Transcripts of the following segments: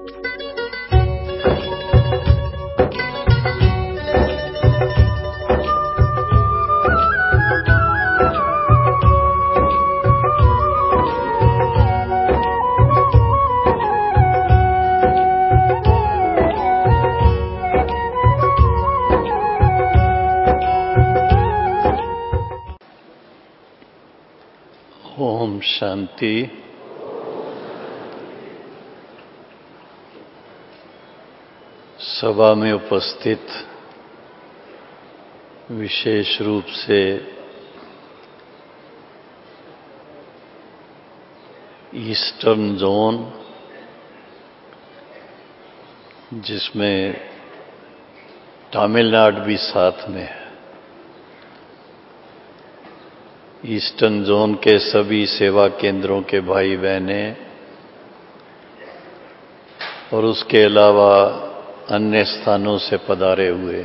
ओम शांति। सभा में उपस्थित विशेष रूप से ईस्टर्न जोन, जिसमें तमिलनाडु भी साथ में है, ईस्टर्न जोन के सभी सेवा केंद्रों के भाई बहनें और उसके अलावा अन्य स्थानों से पधारे हुए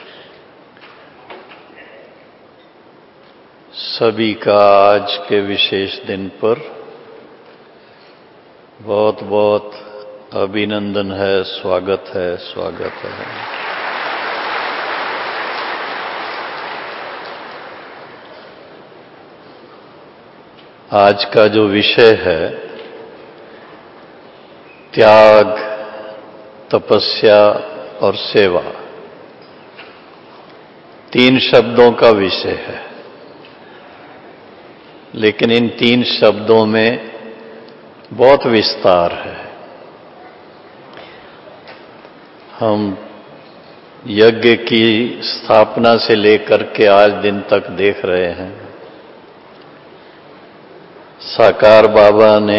सभी का आज के विशेष दिन पर बहुत बहुत अभिनंदन है, स्वागत है, स्वागत है। आज का जो विषय है त्याग, तपस्या और सेवा, 3 शब्दों का विषय है, लेकिन इन 3 शब्दों में बहुत विस्तार है। हम यज्ञ की स्थापना से लेकर के आज दिन तक देख रहे हैं, साकार बाबा ने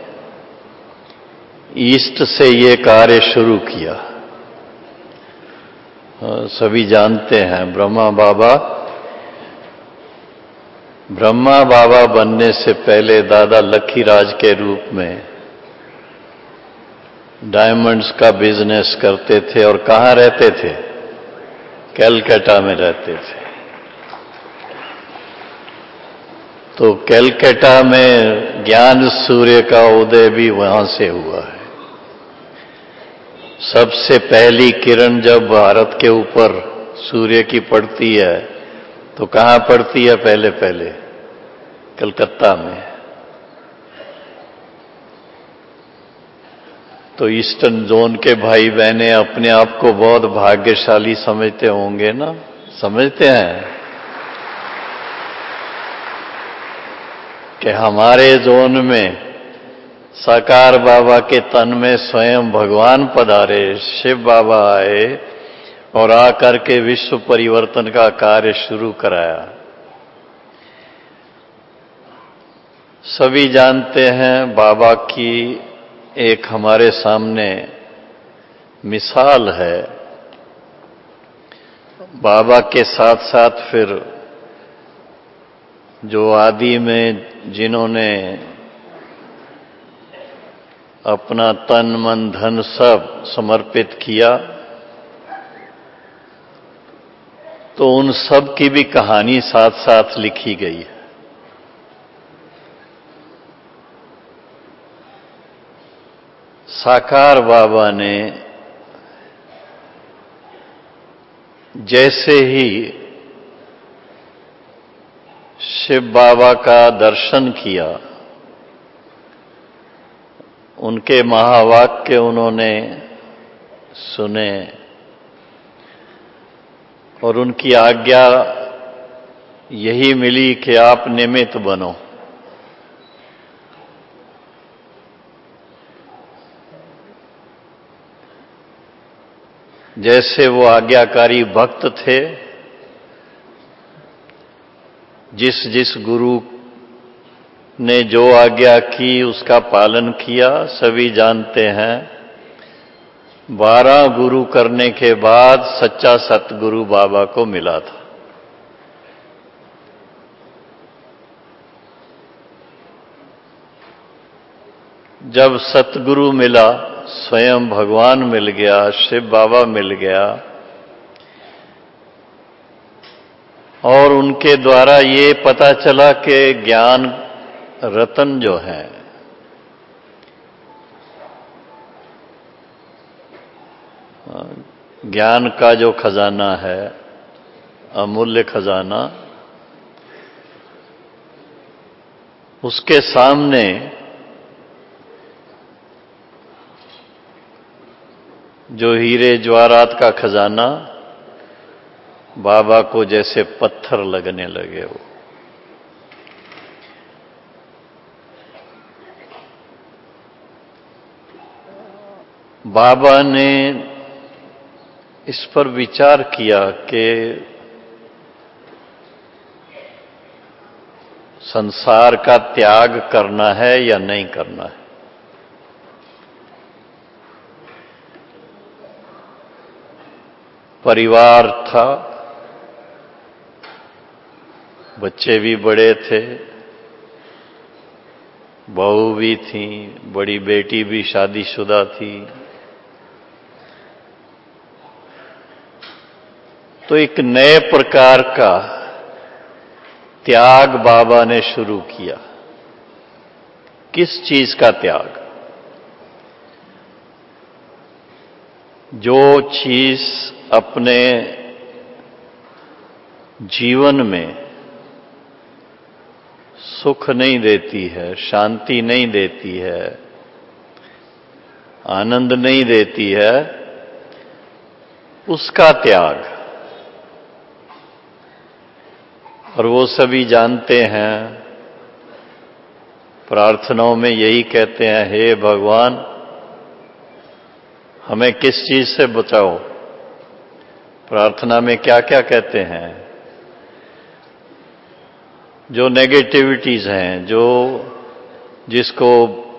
ईस्ट से ये कार्य शुरू किया। सभी जानते हैं ब्रह्मा बाबा बनने से पहले दादा लखीराज के रूप में डायमंड्स का बिजनेस करते थे। और कहाँ रहते थे? कलकत्ता में रहते थे। तो कलकत्ता में ज्ञान सूर्य का उदय भी वहां से हुआ है। सबसे पहली किरण जब भारत के ऊपर सूर्य की पड़ती है तो कहाँ पड़ती है? पहले कलकत्ता में। तो ईस्टर्न जोन के भाई बहनें अपने आप को बहुत भाग्यशाली समझते होंगे ना? समझते हैं कि हमारे जोन में साकार बाबा के तन में स्वयं भगवान पधारे, शिव बाबा आए और आकर के विश्व परिवर्तन का कार्य शुरू कराया। सभी जानते हैं बाबा की एक हमारे सामने मिसाल है। बाबा के साथ साथ फिर जो आदि में जिन्होंने अपना तन मन धन सब समर्पित किया, तो उन सब की भी कहानी साथ साथ लिखी गई है। साकार बाबा ने जैसे ही शिव बाबा का दर्शन किया, उनके महावाक्य उन्होंने सुने और उनकी आज्ञा यही मिली कि आप निमित्त बनो। जैसे वो आज्ञाकारी भक्त थे, जिस गुरु ने जो आज्ञा की उसका पालन किया। सभी जानते हैं 12 गुरु करने के बाद सच्चा सतगुरु बाबा को मिला था। जब सतगुरु मिला, स्वयं भगवान मिल गया, शिव बाबा मिल गया और उनके द्वारा ये पता चला कि ज्ञान रतन जो है ज्ञान का जो खजाना है, अमूल्य खजाना, उसके सामने जो हीरे ज्वारात का खजाना बाबा को जैसे पत्थर लगने लगे। वो बाबा ने इस पर विचार किया कि संसार का त्याग करना है या नहीं करना है। परिवार था, बच्चे भी बड़े थे, बहू भी थी, बड़ी बेटी भी शादीशुदा थी। तो एक नए प्रकार का त्याग बाबा ने शुरू किया। किस चीज का त्याग? जो चीज अपने जीवन में सुख नहीं देती है, शांति नहीं देती है, आनंद नहीं देती है, उसका त्याग। और वो सभी जानते हैं, प्रार्थनाओं में यही कहते हैं, हे भगवान हमें किस चीज से बचाओ। प्रार्थना में क्या क्या कहते हैं? जो नेगेटिविटीज हैं, जो जिसको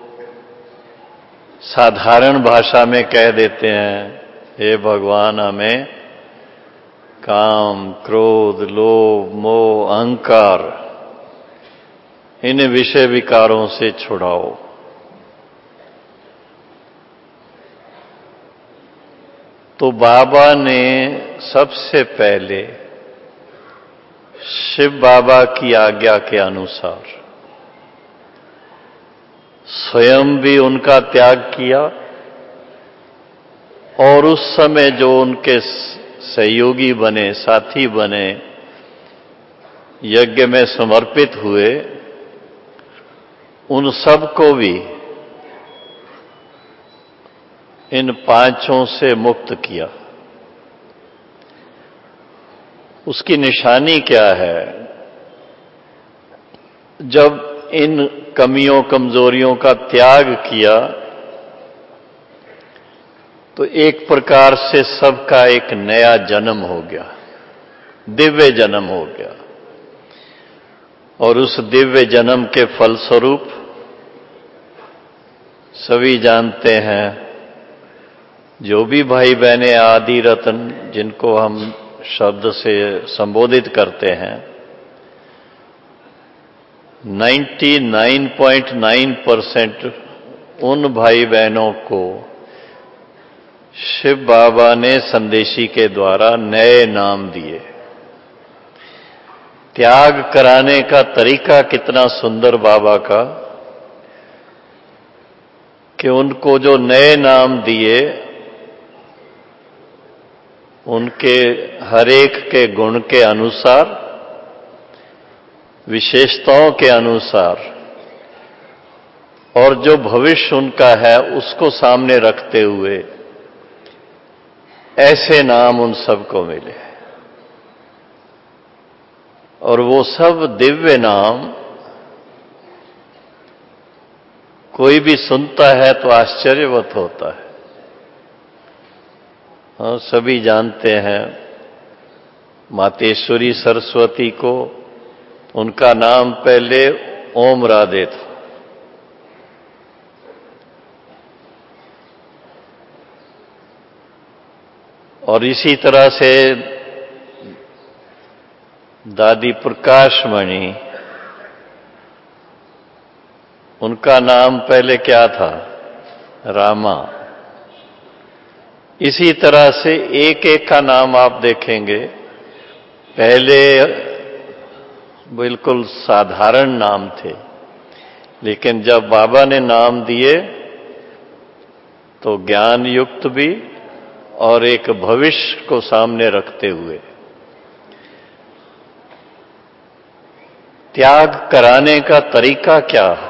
साधारण भाषा में कह देते हैं, हे भगवान हमें काम, क्रोध, लोभ, मोह, अहंकार, इन विषय विकारों से छुड़ाओ। तो बाबा ने सबसे पहले शिव बाबा की आज्ञा के अनुसार स्वयं भी उनका त्याग किया, और उस समय जो उनके सहयोगी बने, साथी बने, यज्ञ में समर्पित हुए, उन सबको भी इन पांचों से मुक्त किया। उसकी निशानी क्या है? जब इन कमियों कमजोरियों का त्याग किया तो एक प्रकार से सबका एक नया जन्म हो गया, दिव्य जन्म हो गया। और उस दिव्य जन्म के फलस्वरूप सभी जानते हैं, जो भी भाई बहने आदि रत्न जिनको हम शब्द से संबोधित करते हैं, 99.9% उन भाई बहनों को शिव बाबा ने संदेशी के द्वारा नए नाम दिए। त्याग कराने का तरीका कितना सुंदर बाबा का, कि उनको जो नए नाम दिए, उनके हर एक के गुण के अनुसार, विशेषताओं के अनुसार, और जो भविष्य उनका है उसको सामने रखते हुए ऐसे नाम उन सबको मिले। और वो सब दिव्य नाम कोई भी सुनता है तो आश्चर्यवत होता है। हाँ, सभी जानते हैं मातेश्वरी सरस्वती को, उनका नाम पहले ओम राधे था। और इसी तरह से दादी प्रकाशमणि, उनका नाम पहले क्या था? रामा। इसी तरह से एक एक का नाम आप देखेंगे, पहले बिल्कुल साधारण नाम थे, लेकिन जब बाबा ने नाम दिए तो ज्ञान युक्त भी और एक भविष्य को सामने रखते हुए त्याग कराने का तरीका क्या है?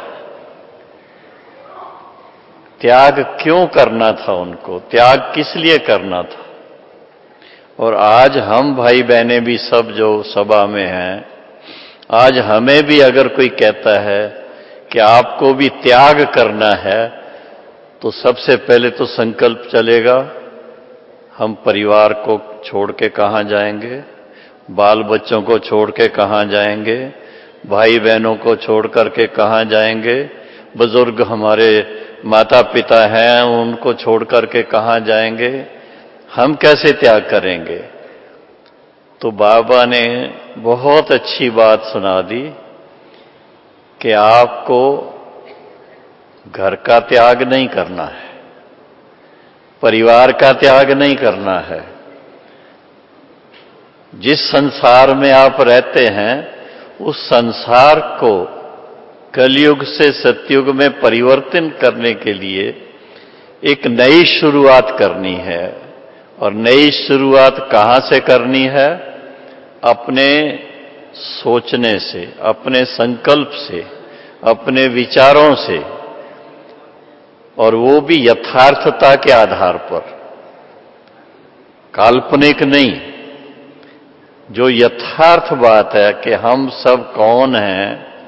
त्याग क्यों करना था उनको? त्याग किस लिए करना था? और आज हम भाई बहनें भी सब जो सभा में हैं, आज हमें भी अगर कोई कहता है कि आपको भी त्याग करना है, तो सबसे पहले तो संकल्प चलेगा, हम परिवार को छोड़ के कहां जाएंगे, बाल बच्चों को छोड़ के कहां जाएंगे, भाई बहनों को छोड़ करके कहां जाएंगे, बुजुर्ग हमारे माता पिता हैं उनको छोड़ करके कहां जाएंगे, हम कैसे त्याग करेंगे? तो बाबा ने बहुत अच्छी बात सुना दी कि आपको घर का त्याग नहीं करना है, परिवार का त्याग नहीं करना है। जिस संसार में आप रहते हैं उस संसार को कलयुग से सतयुग में परिवर्तन करने के लिए एक नई शुरुआत करनी है। और नई शुरुआत कहां से करनी है? अपने सोचने से, अपने संकल्प से, अपने विचारों से, और वो भी यथार्थता के आधार पर, काल्पनिक नहीं। जो यथार्थ बात है कि हम सब कौन हैं,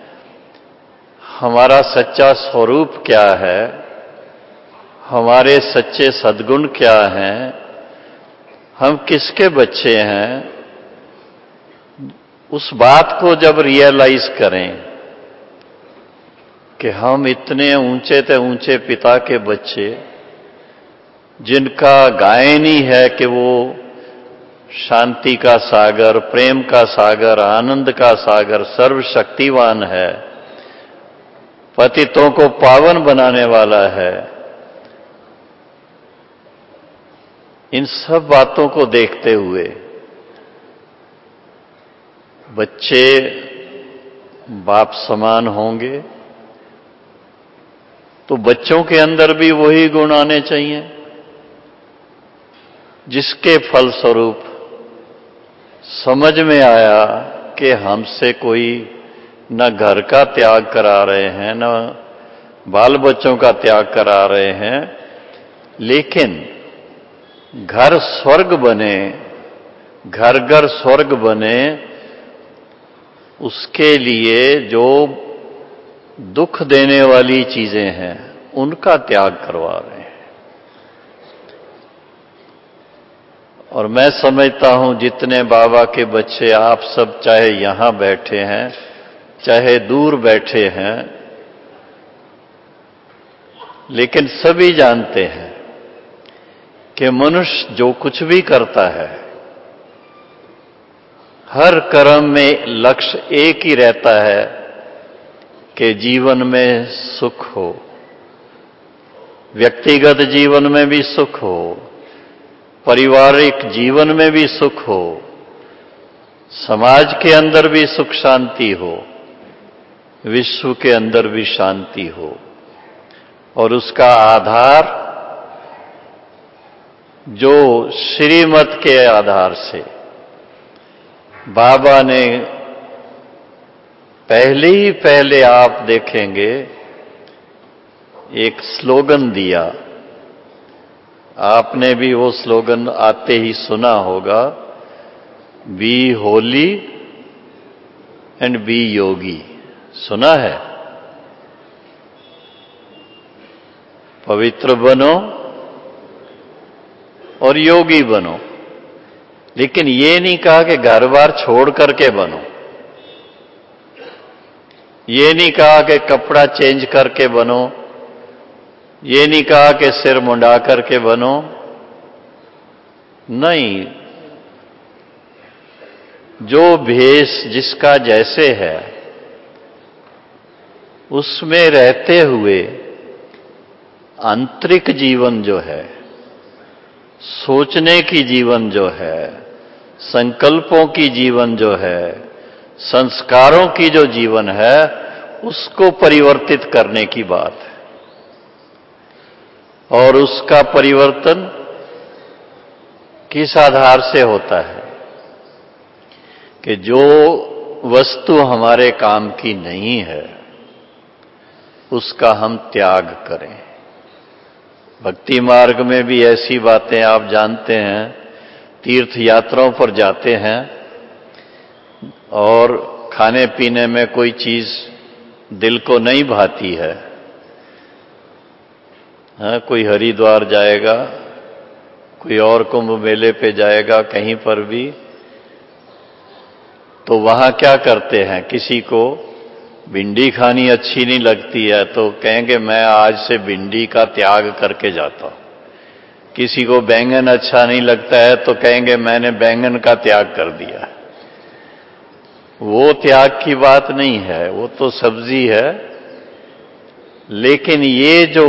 हमारा सच्चा स्वरूप क्या है, हमारे सच्चे सद्गुण क्या हैं, हम किसके बच्चे हैं, उस बात को जब रियलाइज करें कि हम इतने ऊंचे से ऊंचे पिता के बच्चे, जिनका गायन ही है कि वो शांति का सागर, प्रेम का सागर, आनंद का सागर, सर्वशक्तिवान है, पतितों को पावन बनाने वाला है। इन सब बातों को देखते हुए बच्चे बाप समान होंगे, तो बच्चों के अंदर भी वही गुण आने चाहिए जिसके फलस्वरूप समझ में आया कि हमसे कोई न घर का त्याग करा रहे हैं, न बाल बच्चों का त्याग करा रहे हैं, लेकिन घर स्वर्ग बने, घर घर स्वर्ग बने, उसके लिए जो दुख देने वाली चीजें हैं उनका त्याग करवा रहे हैं। और मैं समझता हूं जितने बाबा के बच्चे आप सब, चाहे यहां बैठे हैं चाहे दूर बैठे हैं, लेकिन सभी जानते हैं कि मनुष्य जो कुछ भी करता है, हर कर्म में लक्ष्य एक ही रहता है कि जीवन में सुख हो, व्यक्तिगत जीवन में भी सुख हो, पारिवारिक जीवन में भी सुख हो, समाज के अंदर भी सुख शांति हो, विश्व के अंदर भी शांति हो। और उसका आधार जो श्रीमत के आधार से बाबा ने पहले आप देखेंगे एक स्लोगन दिया, आपने भी वो स्लोगन आते ही सुना होगा, be holy and be yogi. सुना है? पवित्र बनो और योगी बनो। लेकिन ये नहीं कहा कि घर बार छोड़ करके बनो, ये नहीं कहा कि कपड़ा चेंज करके बनो, ये नहीं कहा कि सिर मुंडा करके बनो। नहीं, जो भेष जिसका जैसे है उसमें रहते हुए आंतरिक जीवन जो है, सोचने की जीवन जो है, संकल्पों की जीवन जो है, संस्कारों की जो जीवन है, उसको परिवर्तित करने की बात है। और उसका परिवर्तन किस आधार से होता है कि जो वस्तु हमारे काम की नहीं है उसका हम त्याग करें। भक्ति मार्ग में भी ऐसी बातें आप जानते हैं, तीर्थ यात्राओं पर जाते हैं और खाने पीने में कोई चीज दिल को नहीं भाती है, हाँ, कोई हरिद्वार जाएगा, कोई और कुंभ मेले पे जाएगा, कहीं पर भी, तो वहां क्या करते हैं, किसी को भिंडी खानी अच्छी नहीं लगती है तो कहेंगे मैं आज से भिंडी का त्याग करके जाता हूं। किसी को बैंगन अच्छा नहीं लगता है तो कहेंगे मैंने बैंगन का त्याग कर दिया। वो त्याग की बात नहीं है, वो तो सब्जी है। लेकिन ये जो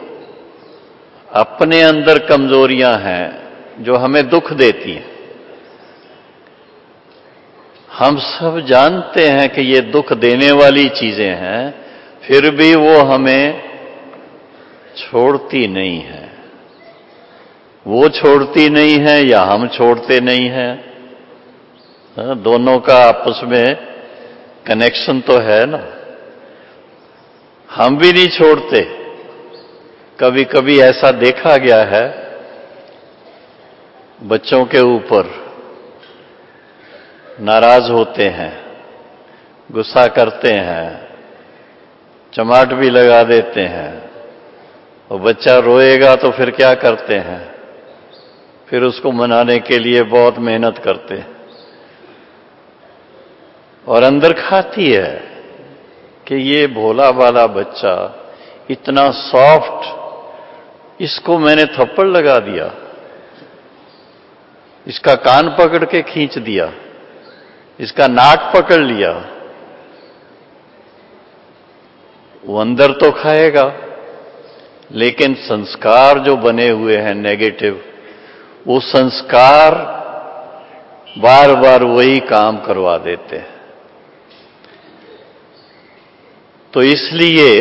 अपने अंदर कमजोरियां हैं जो हमें दुख देती हैं, हम सब जानते हैं कि ये दुख देने वाली चीजें हैं, फिर भी वो हमें छोड़ती नहीं है। वो छोड़ती नहीं है या हम छोड़ते नहीं हैं, दोनों का आपस में कनेक्शन तो है ना। हम भी नहीं छोड़ते। कभी कभी ऐसा देखा गया है बच्चों के ऊपर, नाराज होते हैं, गुस्सा करते हैं, चमाट भी लगा देते हैं, और बच्चा रोएगा तो फिर क्या करते हैं, फिर उसको मनाने के लिए बहुत मेहनत करते हैं। और अंदर खाती है कि ये भोला भाला बच्चा इतना सॉफ्ट, इसको मैंने थप्पड़ लगा दिया, इसका कान पकड़ के खींच दिया, इसका नाक पकड़ लिया। वो अंदर तो खाएगा, लेकिन संस्कार जो बने हुए हैं नेगेटिव, वो संस्कार बार बार वही काम करवा देते हैं। तो इसलिए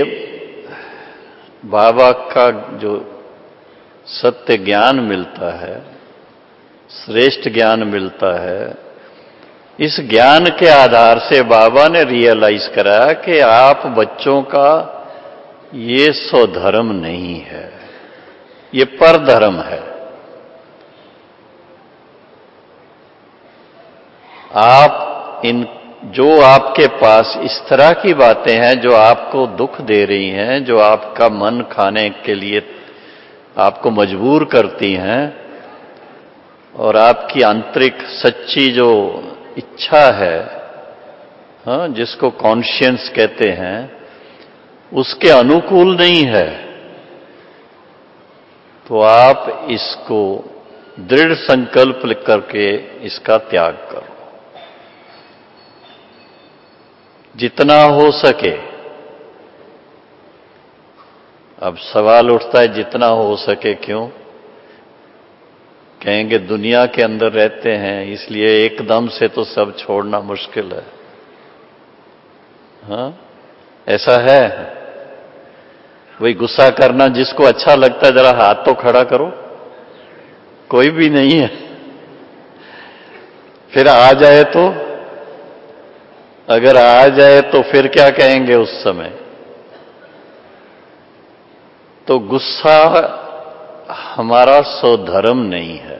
बाबा का जो सत्य ज्ञान मिलता है, श्रेष्ठ ज्ञान मिलता है, इस ज्ञान के आधार से बाबा ने रियलाइज कराया कि आप बच्चों का ये स्वधर्म नहीं है, ये परधर्म है। आप इन जो आपके पास इस तरह की बातें हैं जो आपको दुख दे रही हैं, जो आपका मन खाने के लिए आपको मजबूर करती हैं, और आपकी आंतरिक सच्ची जो इच्छा है, हाँ, जिसको कॉन्शियंस कहते हैं, उसके अनुकूल नहीं है, तो आप इसको दृढ़ संकल्प करके इसका त्याग करो जितना हो सके। अब सवाल उठता है जितना हो सके क्यों? कहेंगे दुनिया के अंदर रहते हैं इसलिए एकदम से तो सब छोड़ना मुश्किल है। हाँ, ऐसा है। वही गुस्सा करना जिसको अच्छा लगता है, जरा हाथ तो खड़ा करो। कोई भी नहीं है। फिर आ जाए तो, अगर आ जाए तो फिर क्या कहेंगे उस समय? तो गुस्सा हमारा स्वधर्म नहीं है।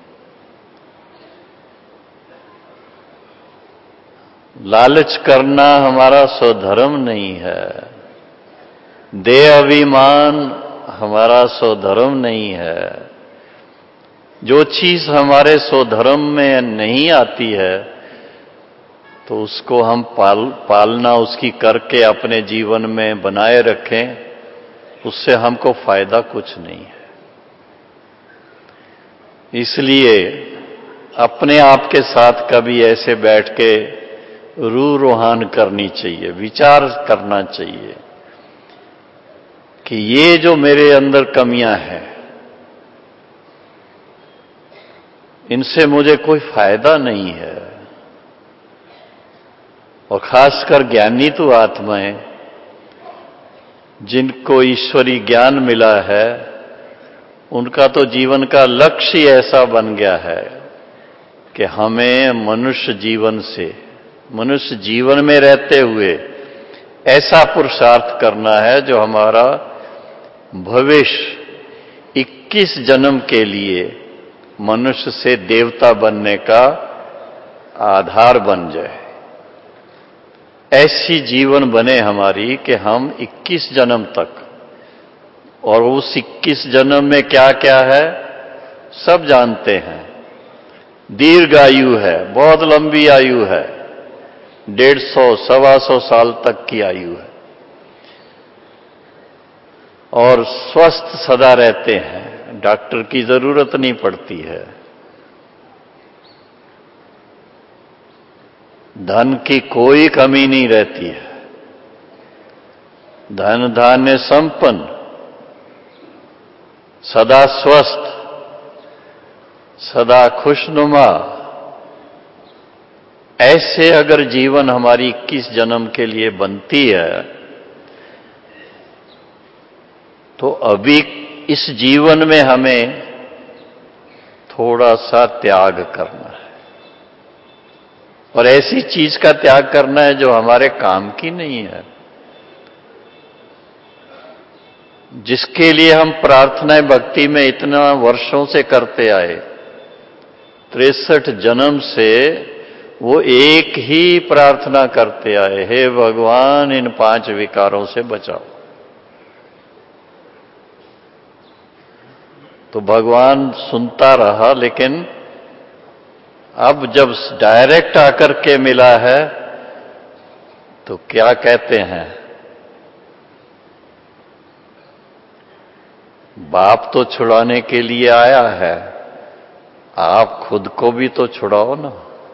लालच करना हमारा स्वधर्म नहीं है। देह अभिमान हमारा स्वधर्म नहीं है। जो चीज हमारे स्वधर्म में नहीं आती है तो उसको हम पालना उसकी करके अपने जीवन में बनाए रखें, उससे हमको फायदा कुछ नहीं है। इसलिए अपने आप के साथ कभी ऐसे बैठ के रूह रोहान करनी चाहिए, विचार करना चाहिए कि ये जो मेरे अंदर कमियां हैं, इनसे मुझे कोई फायदा नहीं है। और खासकर ज्ञानी तो आत्माएं, जिनको ईश्वरी ज्ञान मिला है, उनका तो जीवन का लक्ष्य ही ऐसा बन गया है कि हमें मनुष्य जीवन में रहते हुए ऐसा पुरुषार्थ करना है जो हमारा भविष्य 21 जन्म के लिए मनुष्य से देवता बनने का आधार बन जाए। ऐसी जीवन बने हमारी कि हम 21 जन्म तक, और उस 21 जन्म में क्या क्या है सब जानते हैं। दीर्घ आयु है, बहुत लंबी आयु है, 150 125 साल तक की आयु है, और स्वस्थ सदा रहते हैं, डॉक्टर की जरूरत नहीं पड़ती है। धन की कोई कमी नहीं रहती है, धन धान्य संपन्न, सदा स्वस्थ, सदा खुशनुमा। ऐसे अगर जीवन हमारी 21 जन्म के लिए बनती है तो अभी इस जीवन में हमें थोड़ा सा त्याग करना है, और ऐसी चीज का त्याग करना है जो हमारे काम की नहीं है, जिसके लिए हम प्रार्थनाएं भक्ति में इतना वर्षों से करते आए। 63 जन्म से वो एक ही प्रार्थना करते आए, हे भगवान इन 5 विकारों से बचाओ। तो भगवान सुनता रहा, लेकिन अब जब डायरेक्ट आकर के मिला है तो क्या कहते हैं, बाप तो छुड़ाने के लिए आया है, आप खुद को भी तो छुड़ाओ ना।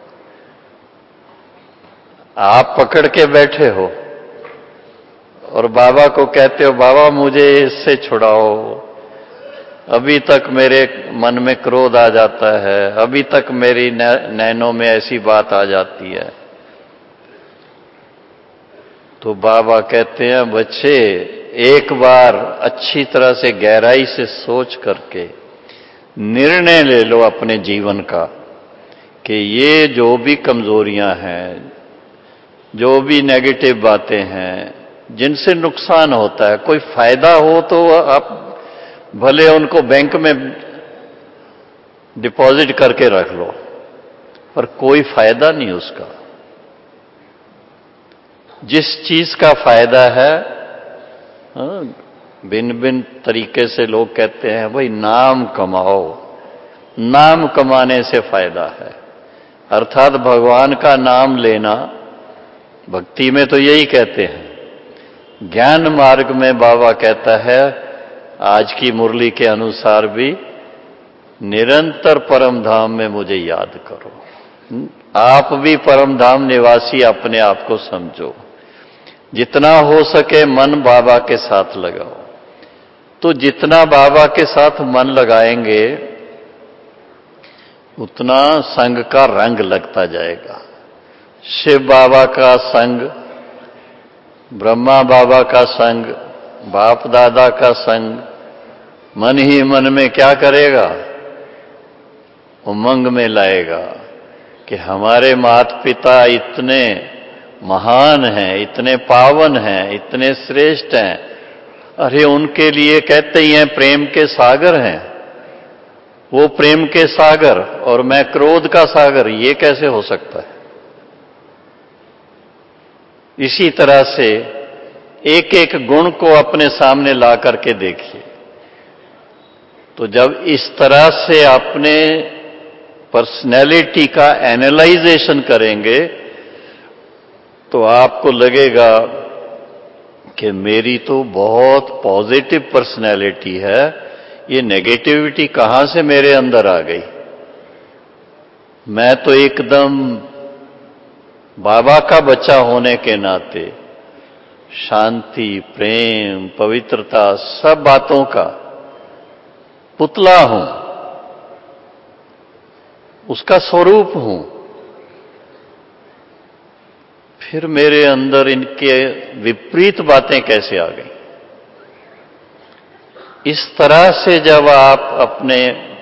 आप पकड़ के बैठे हो और बाबा को कहते हो, बाबा मुझे इससे छुड़ाओ, अभी तक मेरे मन में क्रोध आ जाता है, अभी तक मेरी नैनों में ऐसी बात आ जाती है। तो बाबा कहते हैं, बच्चे एक बार अच्छी तरह से गहराई से सोच करके निर्णय ले लो अपने जीवन का कि ये जो भी कमजोरियां हैं, जो भी नेगेटिव बातें हैं, जिनसे नुकसान होता है, कोई फायदा हो तो आप भले उनको बैंक में डिपॉजिट करके रख लो, पर कोई फायदा नहीं उसका। जिस चीज का फायदा है, भिन्न भिन्न तरीके से लोग कहते हैं भाई नाम कमाओ, नाम कमाने से फायदा है, अर्थात भगवान का नाम लेना। भक्ति में तो यही कहते हैं। ज्ञान मार्ग में बाबा कहता है, आज की मुरली के अनुसार भी, निरंतर परम धाम में मुझे याद करो। आप भी परम धाम निवासी अपने आप को समझो, जितना हो सके मन बाबा के साथ लगाओ। तो जितना बाबा के साथ मन लगाएंगे उतना संग का रंग लगता जाएगा। शिव बाबा का संग, ब्रह्मा बाबा का संग, बाप दादा का संग मन ही मन में क्या करेगा, उमंग में लाएगा कि हमारे माता पिता इतने महान हैं, इतने पावन हैं, इतने श्रेष्ठ हैं। अरे उनके लिए कहते ही हैं प्रेम के सागर हैं, वो प्रेम के सागर और मैं क्रोध का सागर, ये कैसे हो सकता है। इसी तरह से एक एक गुण को अपने सामने ला करके देखिए। तो जब इस तरह से अपने पर्सनैलिटी का एनालाइजेशन करेंगे तो आपको लगेगा कि मेरी तो बहुत पॉजिटिव पर्सनैलिटी है, ये नेगेटिविटी कहां से मेरे अंदर आ गई। मैं तो एकदम बाबा का बच्चा होने के नाते शांति, प्रेम, पवित्रता, सब बातों का पुतला हूं, उसका स्वरूप हूं। फिर मेरे अंदर इनके विपरीत बातें कैसे आ गई। इस तरह से जब आप अपने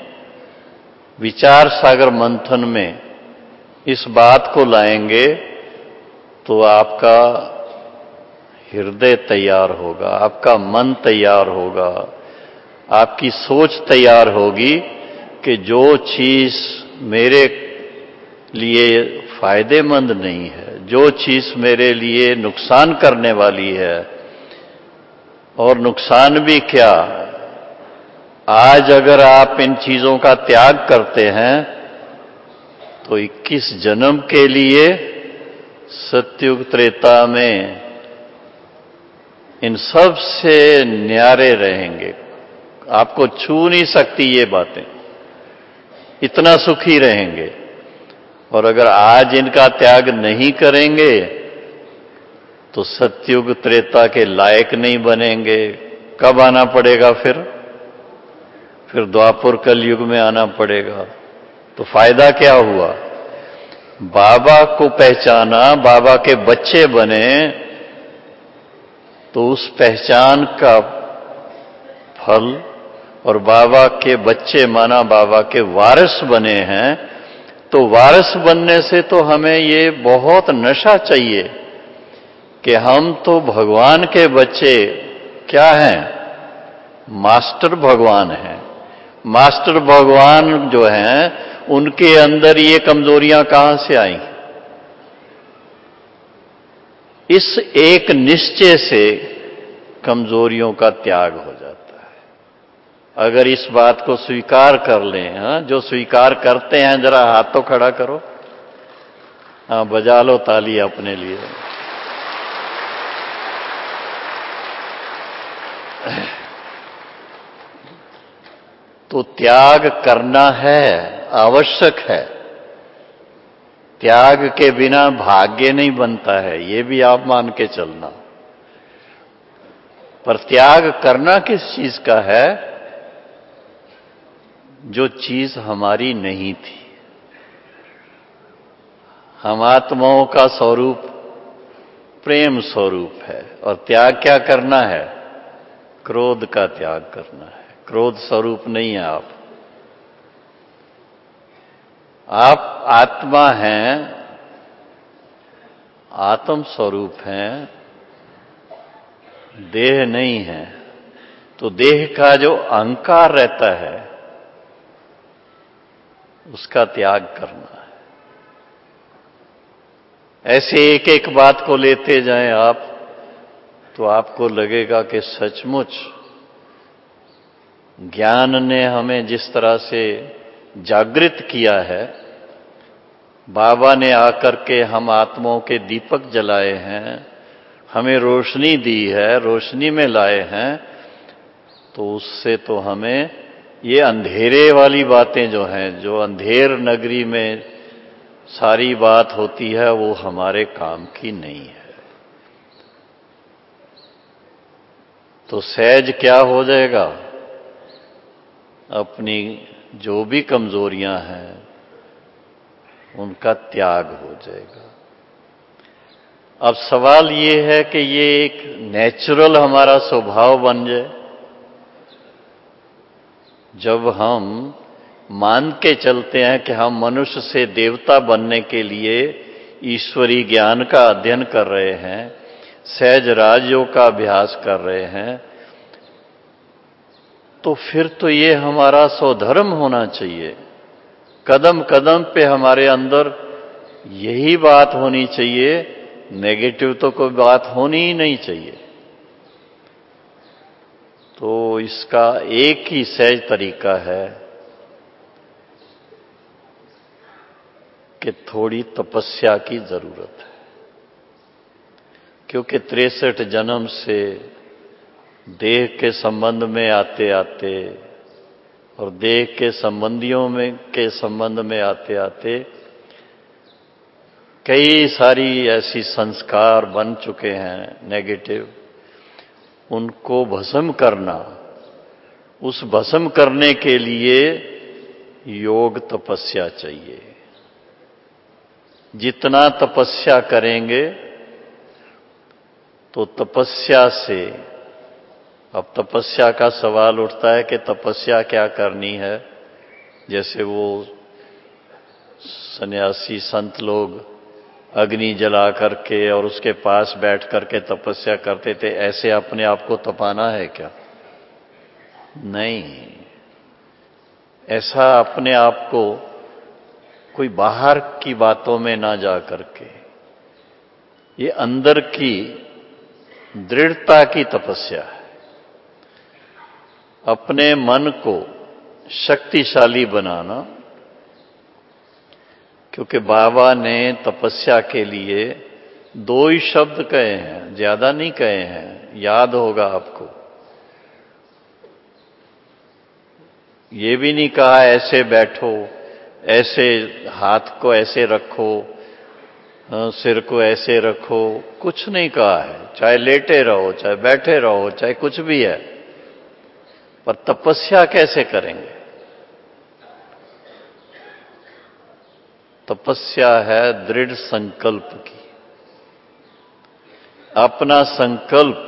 विचार सागर मंथन में इस बात को लाएंगे तो आपका हृदय तैयार होगा, आपका मन तैयार होगा, आपकी सोच तैयार होगी कि जो चीज मेरे लिए फायदेमंद नहीं है, जो चीज मेरे लिए नुकसान करने वाली है, और नुकसान भी क्या, आज अगर आप इन चीजों का त्याग करते हैं तो 21 जन्म के लिए सतयुग त्रेता में इन सब से न्यारे रहेंगे। आपको छू नहीं सकती ये बातें, इतना सुखी रहेंगे। और अगर आज इनका त्याग नहीं करेंगे तो सतयुग त्रेता के लायक नहीं बनेंगे। कब आना पड़ेगा फिर द्वापर कलयुग में आना पड़ेगा। तो फायदा क्या हुआ? बाबा को पहचाना, बाबा के बच्चे बने, तो उस पहचान का फल, और बाबा के बच्चे माना बाबा के वारिस बने हैं, तो वारिस बनने से तो हमें ये बहुत नशा चाहिए कि हम तो भगवान के बच्चे क्या हैं? मास्टर भगवान हैं। मास्टर भगवान जो हैं उनके अंदर ये कमजोरियां कहां से आई? इस एक निश्चय से कमजोरियों का त्याग हो जाता है। अगर इस बात को स्वीकार कर लें, जो स्वीकार करते हैं जरा हाथ तो खड़ा करो, बजा लो ताली अपने लिए। तो त्याग करना है, आवश्यक है। त्याग के बिना भाग्य नहीं बनता है, ये भी आप मान के चलना। पर त्याग करना किस चीज का है? जो चीज हमारी नहीं थी। हम आत्माओं का स्वरूप प्रेम स्वरूप है, और त्याग क्या करना है? क्रोध का त्याग करना है। क्रोध स्वरूप नहीं है आप आत्मा हैं, आत्म स्वरूप हैं, देह नहीं है। तो देह का जो अहंकार रहता है उसका त्याग करना है। ऐसे एक एक बात को लेते जाएं आप, तो आपको लगेगा कि सचमुच ज्ञान ने हमें जिस तरह से जागृत किया है, बाबा ने आकर के हम आत्माओं के दीपक जलाए हैं, हमें रोशनी दी है, रोशनी में लाए हैं, तो उससे तो हमें ये अंधेरे वाली बातें जो हैं, जो अंधेर नगरी में सारी बात होती है, वो हमारे काम की नहीं है। तो सहज क्या हो जाएगा? अपनी जो भी कमजोरियां हैं उनका त्याग हो जाएगा। अब सवाल ये है कि ये एक नेचुरल हमारा स्वभाव बन जाए। जब हम मान के चलते हैं कि हम मनुष्य से देवता बनने के लिए ईश्वरी ज्ञान का अध्ययन कर रहे हैं, सहज राजयोग का अभ्यास कर रहे हैं, तो फिर तो ये हमारा स्वधर्म होना चाहिए। कदम कदम पे हमारे अंदर यही बात होनी चाहिए, नेगेटिव तो कोई बात होनी ही नहीं चाहिए। तो इसका एक ही सहज तरीका है कि थोड़ी तपस्या की जरूरत है। क्योंकि 63 जन्म से देह के संबंध में आते आते और देह के संबंधियों में के संबंध में आते आते कई सारी ऐसी संस्कार बन चुके हैं नेगेटिव। उनको भस्म करना, उस भस्म करने के लिए योग तपस्या चाहिए। जितना तपस्या करेंगे तो तपस्या से अब तपस्या का सवाल उठता है कि तपस्या क्या करनी है। जैसे वो सन्यासी संत लोग अग्नि जला करके और उसके पास बैठ करके तपस्या करते थे, ऐसे अपने आप को तपाना है क्या? नहीं, ऐसा अपने आप को कोई बाहर की बातों में ना जा करके, ये अंदर की दृढ़ता की तपस्या है। अपने मन को शक्तिशाली बनाना, क्योंकि बाबा ने तपस्या के लिए 2 ही शब्द कहे हैं, ज्यादा नहीं कहे हैं, याद होगा आपको। ये भी नहीं कहा ऐसे बैठो, ऐसे हाथ को ऐसे रखो, सिर को ऐसे रखो, कुछ नहीं कहा है। चाहे लेटे रहो, चाहे बैठे रहो, चाहे कुछ भी है, पर तपस्या कैसे करेंगे? तपस्या है दृढ़ संकल्प की। अपना संकल्प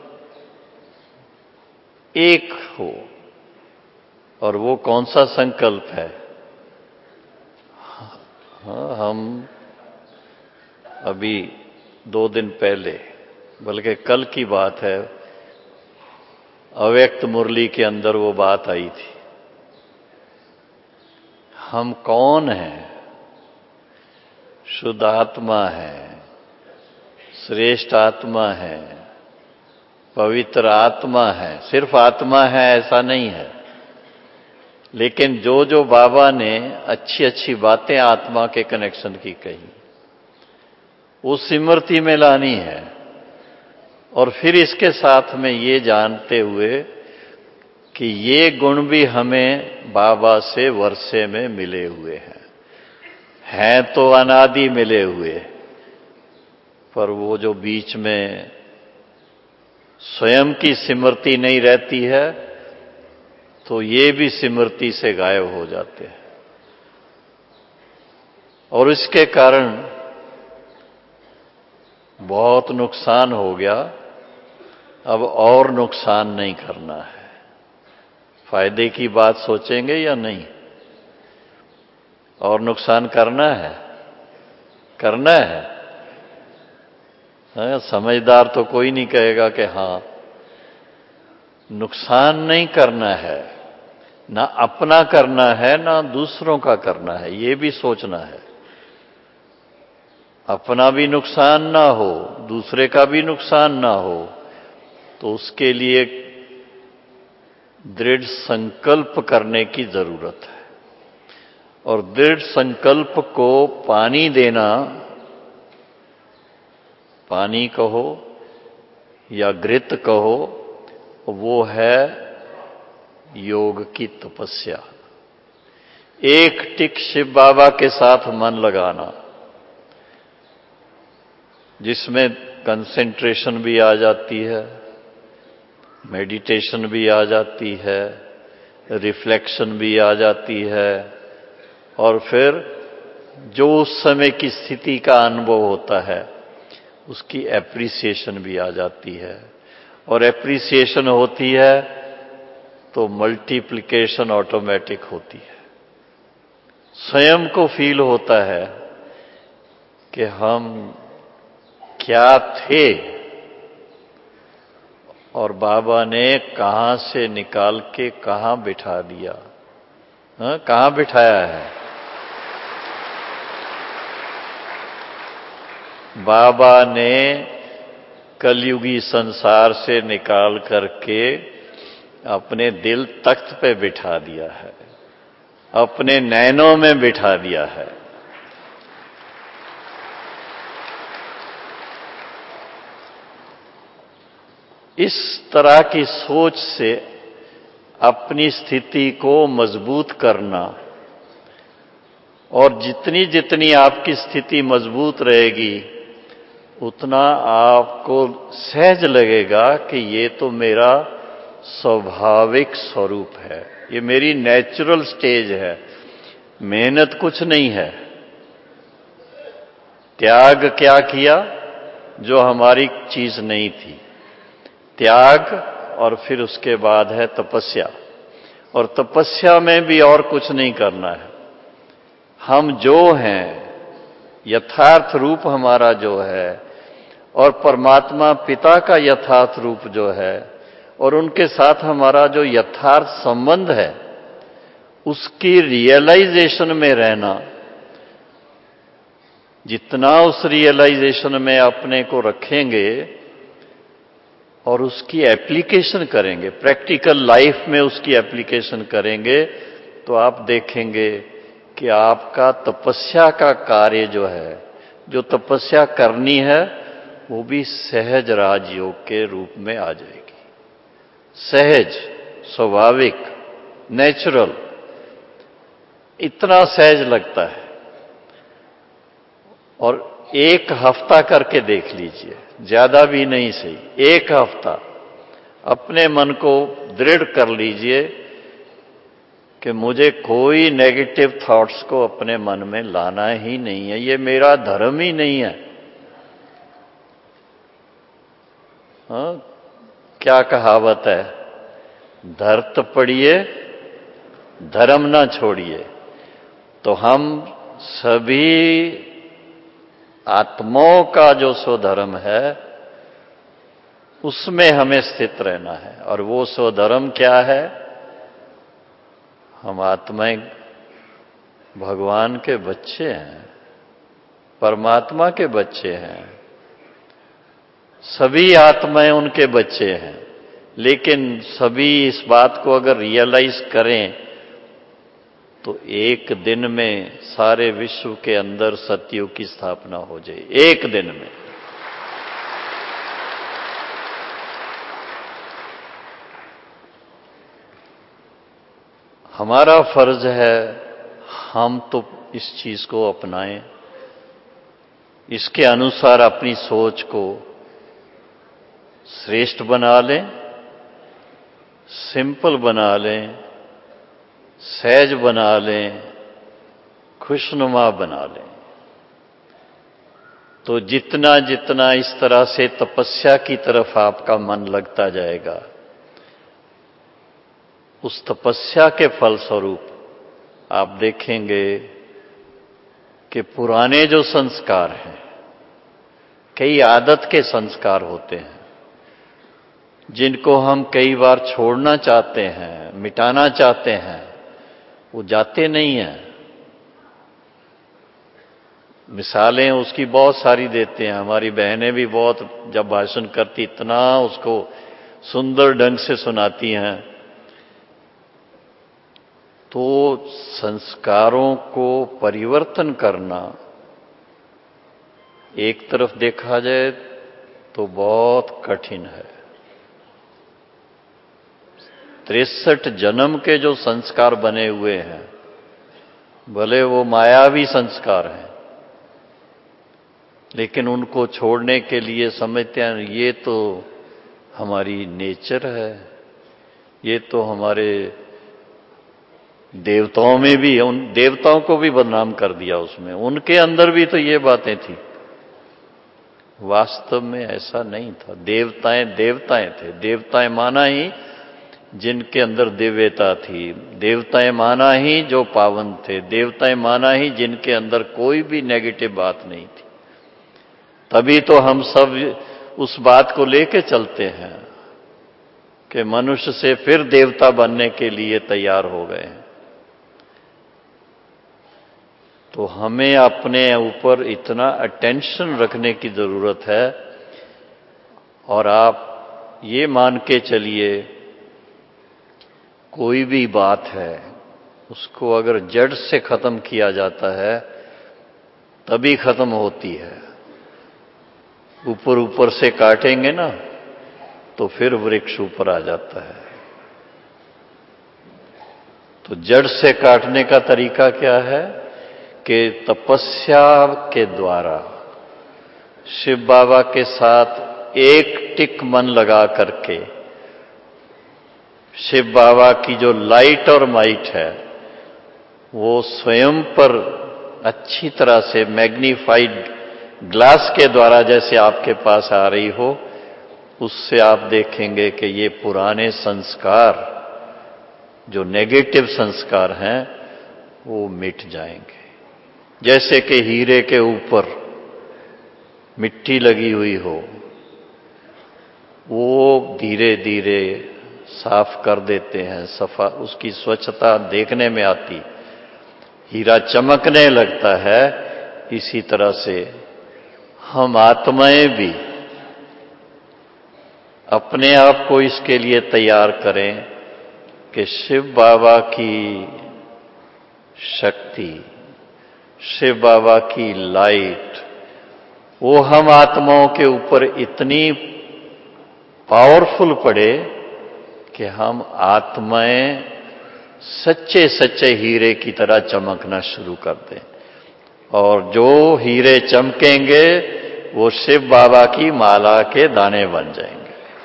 एक हो, और वो कौन सा संकल्प है? हम अभी 2 दिन पहले, बल्कि कल की बात है, अव्यक्त मुरली के अंदर वो बात आई थी। हम कौन हैं? शुद्ध आत्मा है, श्रेष्ठ आत्मा है, पवित्र आत्मा है। सिर्फ आत्मा है ऐसा नहीं है, लेकिन जो जो बाबा ने अच्छी अच्छी बातें आत्मा के कनेक्शन की कही, वो स्मृति में लानी है। और फिर इसके साथ में ये जानते हुए कि ये गुण भी हमें बाबा से वर्षे में मिले हुए हैं तो अनादि मिले हुए, पर वो जो बीच में स्वयं की स्मृति नहीं रहती है, तो ये भी स्मृति से गायब हो जाते हैं। और इसके कारण बहुत नुकसान हो गया। अब और नुकसान नहीं करना है। फायदे की बात सोचेंगे या नहीं? और नुकसान करना है? करना है? समझदार तो कोई नहीं कहेगा कि हाँ, नुकसान नहीं करना है। ना अपना करना है, ना दूसरों का करना है, ये भी सोचना है। अपना भी नुकसान ना हो, दूसरे का भी नुकसान ना हो, तो उसके लिए दृढ़ संकल्प करने की जरूरत है। और दृढ़ संकल्प को पानी देना, पानी कहो या घृत कहो, वो है योग की तपस्या। एक टिक शिव बाबा के साथ मन लगाना, जिसमें कंसेंट्रेशन भी आ जाती है, मेडिटेशन भी आ जाती है, रिफ्लेक्शन भी आ जाती है, और फिर जो उस समय की स्थिति का अनुभव होता है उसकी एप्रिसिएशन भी आ जाती है। और एप्रिसिएशन होती है तो मल्टीप्लिकेशन ऑटोमेटिक होती है। स्वयं को फील होता है कि हम क्या थे और बाबा ने कहां से निकाल के कहां बिठा दिया। कहां बिठाया है? बाबा ने कलयुगी संसार से निकाल करके अपने दिल तख्त पे बिठा दिया है, अपने नैनों में बिठा दिया है। इस तरह की सोच से अपनी स्थिति को मजबूत करना, और जितनी जितनी आपकी स्थिति मजबूत रहेगी, उतना आपको सहज लगेगा कि ये तो मेरा स्वाभाविक स्वरूप है, ये मेरी नेचुरल स्टेज है। मेहनत कुछ नहीं है। त्याग क्या किया जो हमारी चीज नहीं थी? त्याग और फिर उसके बाद है तपस्या। और तपस्या में भी और कुछ नहीं करना है। हम जो हैं, यथार्थ रूप हमारा जो है, और परमात्मा पिता का यथार्थ रूप जो है, और उनके साथ हमारा जो यथार्थ संबंध है, उसकी रियलाइजेशन में रहना। जितना उस रियलाइजेशन में अपने को रखेंगे और उसकी एप्लीकेशन करेंगे, प्रैक्टिकल लाइफ में उसकी एप्लीकेशन करेंगे, तो आप देखेंगे कि आपका तपस्या का कार्य जो है, जो तपस्या करनी है, वो भी सहज राजयोग के रूप में आ जाएगी। सहज, स्वाभाविक, नेचुरल, इतना सहज लगता है। और 1 हफ्ता करके देख लीजिए, ज्यादा भी नहीं सही, 1 हफ्ता अपने मन को दृढ़ कर लीजिए कि मुझे कोई नेगेटिव थॉट्स को अपने मन में लाना ही नहीं है, ये मेरा धर्म ही नहीं है। हाँ? क्या कहावत है, धरत पड़िए धर्म ना छोड़िए। तो हम सभी आत्माओं का जो स्वधर्म है, उसमें हमें स्थित रहना है। और वो स्वधर्म क्या है? हम आत्माएं भगवान के बच्चे हैं, परमात्मा के बच्चे हैं। सभी आत्माएं उनके बच्चे हैं। लेकिन सभी इस बात को अगर रियलाइज करें तो एक दिन में सारे विश्व के अंदर सतयुग की स्थापना हो जाए, एक दिन में। हमारा फर्ज है हम तो इस चीज को अपनाएं, इसके अनुसार अपनी सोच को श्रेष्ठ बना लें, सिंपल बना लें, सहज बना लें, खुशनुमा बना लें। तो जितना जितना इस तरह से तपस्या की तरफ आपका मन लगता जाएगा, उस तपस्या के फलस्वरूप आप देखेंगे कि पुराने जो संस्कार हैं, कई आदत के संस्कार होते हैं जिनको हम कई बार छोड़ना चाहते हैं, मिटाना चाहते हैं, वो जाते नहीं हैं। मिसालें उसकी बहुत सारी देते हैं। हमारी बहनें भी बहुत, जब भाषण करती, इतना उसको सुंदर ढंग से सुनाती हैं। तो संस्कारों को परिवर्तन करना एक तरफ देखा जाए तो बहुत कठिन है। 63 जन्म के जो संस्कार बने हुए हैं, भले वो मायावी संस्कार हैं, लेकिन उनको छोड़ने के लिए समझते हैं ये तो हमारी नेचर है, ये तो हमारे देवताओं में भी, उन देवताओं को भी बदनाम कर दिया उसमें, उनके अंदर भी तो ये बातें थी। वास्तव में ऐसा नहीं था। देवताएं देवताएं थे। देवताएं माना ही जिनके अंदर दिव्यता थी, देवताएं माना ही जो पावन थे, देवताएं माना ही जिनके अंदर कोई भी नेगेटिव बात नहीं थी। तभी तो हम सब उस बात को लेके चलते हैं कि मनुष्य से फिर देवता बनने के लिए तैयार हो गए हैं। तो हमें अपने ऊपर इतना अटेंशन रखने की जरूरत है। और आप ये मान के चलिए, कोई भी बात है उसको अगर जड़ से खत्म किया जाता है तभी खत्म होती है। ऊपर ऊपर से काटेंगे ना तो फिर वृक्ष ऊपर आ जाता है। तो जड़ से काटने का तरीका क्या है कि तपस्या के द्वारा शिव बाबा के साथ एक टिक मन लगा करके शिव बाबा की जो लाइट और माइट है वो स्वयं पर अच्छी तरह से मैग्नीफाइड ग्लास के द्वारा जैसे आपके पास आ रही हो, उससे आप देखेंगे कि ये पुराने संस्कार, जो नेगेटिव संस्कार हैं, वो मिट जाएंगे। जैसे कि हीरे के ऊपर मिट्टी लगी हुई हो, वो धीरे धीरे साफ कर देते हैं, सफा उसकी स्वच्छता देखने में आती, हीरा चमकने लगता है। इसी तरह से हम आत्माएं भी अपने आप को इसके लिए तैयार करें कि शिव बाबा की शक्ति, शिव बाबा की लाइट, वो हम आत्माओं के ऊपर इतनी पावरफुल पड़े कि हम आत्माएं सच्चे सच्चे हीरे की तरह चमकना शुरू कर दें। और जो हीरे चमकेंगे वो शिव बाबा की माला के दाने बन जाएंगे।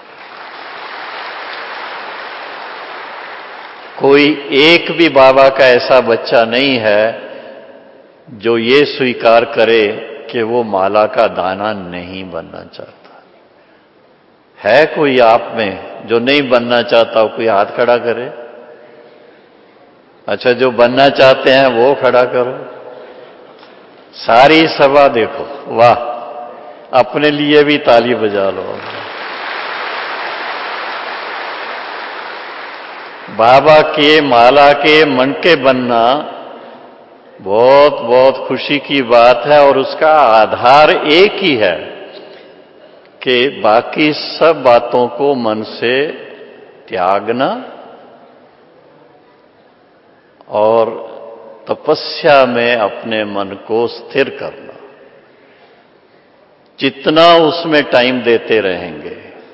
कोई एक भी बाबा का ऐसा बच्चा नहीं है जो ये स्वीकार करे कि वो माला का दाना नहीं बनना चाहता। है कोई आप में जो नहीं बनना चाहता? कोई हाथ खड़ा करे। अच्छा, जो बनना चाहते हैं वो खड़ा करो। सारी सभा देखो, वाह, अपने लिए भी ताली बजा लो। बाबा के माला के मनके बनना बहुत बहुत खुशी की बात है। और उसका आधार एक ही है कि बाकी सब बातों को मन से त्यागना और तपस्या में अपने मन को स्थिर करना। जितना उसमें टाइम देते रहेंगे,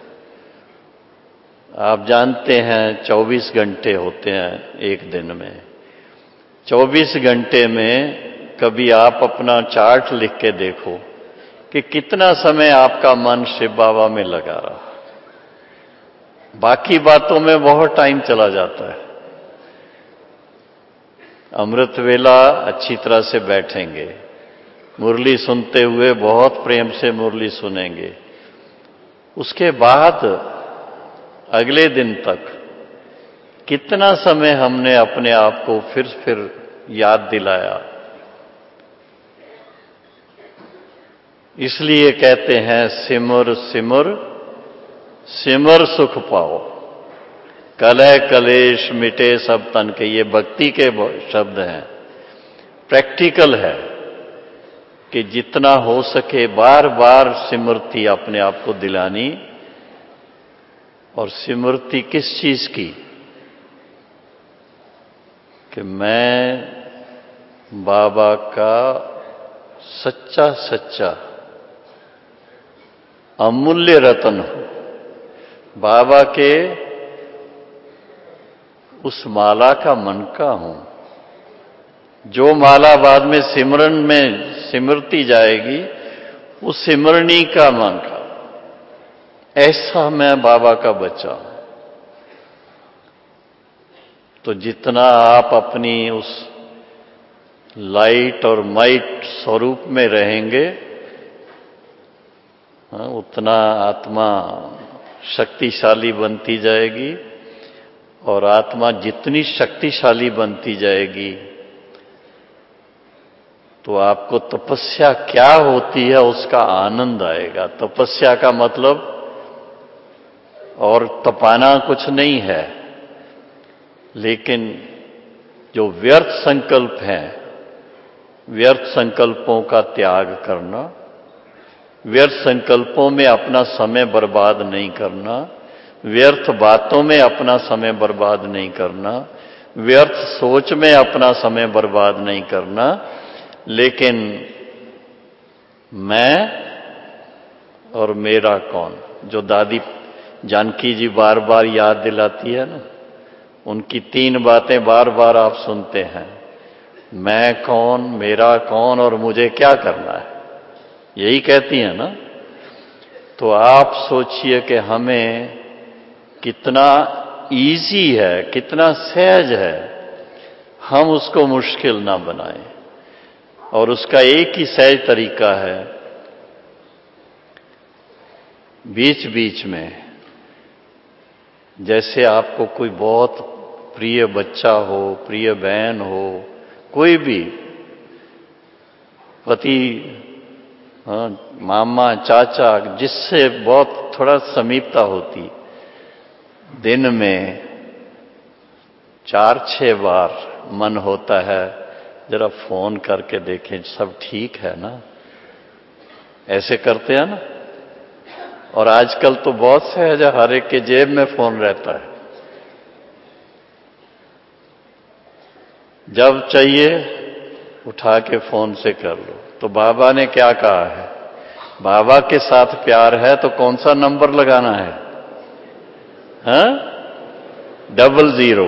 आप जानते हैं 24 घंटे होते हैं एक दिन में। 24 घंटे में कभी आप अपना चार्ट लिख के देखो कि कितना समय आपका मन शिव बाबा में लगा रहा। बाकी बातों में बहुत टाइम चला जाता है। अमृत वेला अच्छी तरह से बैठेंगे, मुरली सुनते हुए बहुत प्रेम से मुरली सुनेंगे। उसके बाद अगले दिन तक कितना समय हमने अपने आप को फिर याद दिलाया। इसलिए कहते हैं सिमर सिमर सिमर सुख पाओ, कलह कलेश मिटे सब तन के। ये भक्ति के शब्द हैं, प्रैक्टिकल है कि जितना हो सके बार बार सिमरती अपने आप को दिलानी। और सिमरती किस चीज की? कि मैं बाबा का सच्चा सच्चा अमूल्य रतन हूं, बाबा के उस माला का मनका हूं। जो माला बाद में सिमरन में सिमरती जाएगी, उस सिमरनी का मनका, ऐसा मैं बाबा का बच्चा हूं। तो जितना आप अपनी उस लाइट और माइट स्वरूप में रहेंगे, उतना आत्मा शक्तिशाली बनती जाएगी। और आत्मा जितनी शक्तिशाली बनती जाएगी तो आपको तपस्या क्या होती है उसका आनंद आएगा। तपस्या का मतलब और तपाना कुछ नहीं है, लेकिन जो व्यर्थ संकल्प हैं, व्यर्थ संकल्पों का त्याग करना, व्यर्थ संकल्पों में अपना समय बर्बाद नहीं करना, व्यर्थ बातों में अपना समय बर्बाद नहीं करना, व्यर्थ सोच में अपना समय बर्बाद नहीं करना, लेकिन मैं और मेरा कौन, जो दादी जानकी जी बार बार याद दिलाती है ना, उनकी 3 बातें बार बार आप सुनते हैं, मैं कौन, मेरा कौन और मुझे क्या करना है, यही कहती है ना। तो आप सोचिए कि हमें कितना इजी है, कितना सहज है, हम उसको मुश्किल ना बनाएं। और उसका एक ही सहज तरीका है बीच बीच में जैसे आपको कोई बहुत प्रिय बच्चा हो, प्रिय बहन हो, कोई भी पति, हाँ, मामा, चाचा, जिससे बहुत थोड़ा समीपता होती, दिन में 4-6 बार मन होता है जरा फोन करके देखें सब ठीक है ना, ऐसे करते हैं ना। और आजकल तो बहुत सहज है, हर एक के जेब में फोन रहता है, जब चाहिए उठा के फोन से कर लो। तो बाबा ने क्या कहा है, बाबा के साथ प्यार है तो कौन सा नंबर लगाना है? हाँ, 00।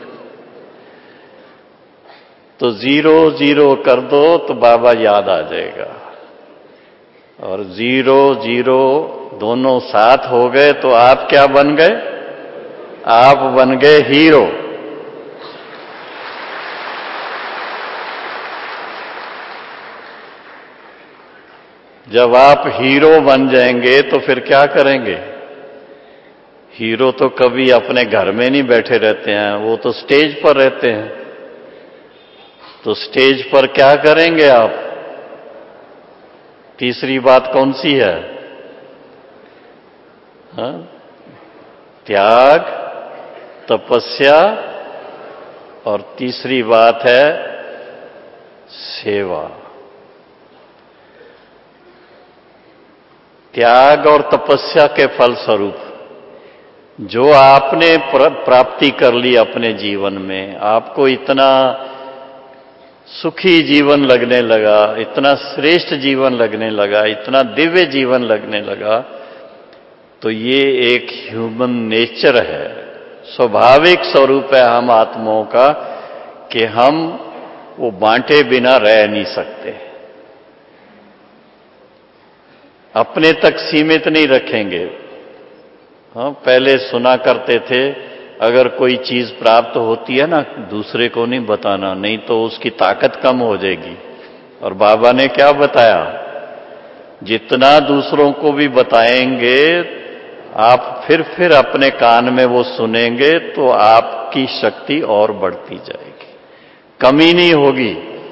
तो 00 कर दो तो बाबा याद आ जाएगा। और 00 दोनों साथ हो गए तो आप क्या बन गए? आप बन गए हीरो। जब आप हीरो बन जाएंगे तो फिर क्या करेंगे? हीरो तो कभी अपने घर में नहीं बैठे रहते हैं, वो तो स्टेज पर रहते हैं। तो स्टेज पर क्या करेंगे आप? तीसरी बात कौन सी है? हाँ? त्याग, तपस्या, और तीसरी बात है सेवा। त्याग और तपस्या के फलस्वरूप जो आपने प्राप्ति कर ली अपने जीवन में, आपको इतना सुखी जीवन लगने लगा, इतना श्रेष्ठ जीवन लगने लगा, इतना दिव्य जीवन लगने लगा, तो ये एक ह्यूमन नेचर है, स्वाभाविक स्वरूप है हम आत्माओं का कि हम वो बांटे बिना रह नहीं सकते, अपने तक सीमित नहीं रखेंगे। हाँ, पहले सुना करते थे अगर कोई चीज प्राप्त होती है ना, दूसरे को नहीं बताना, नहीं तो उसकी ताकत कम हो जाएगी। और बाबा ने क्या बताया, जितना दूसरों को भी बताएंगे आप फिर अपने कान में वो सुनेंगे तो आपकी शक्ति और बढ़ती जाएगी, कमी नहीं होगी।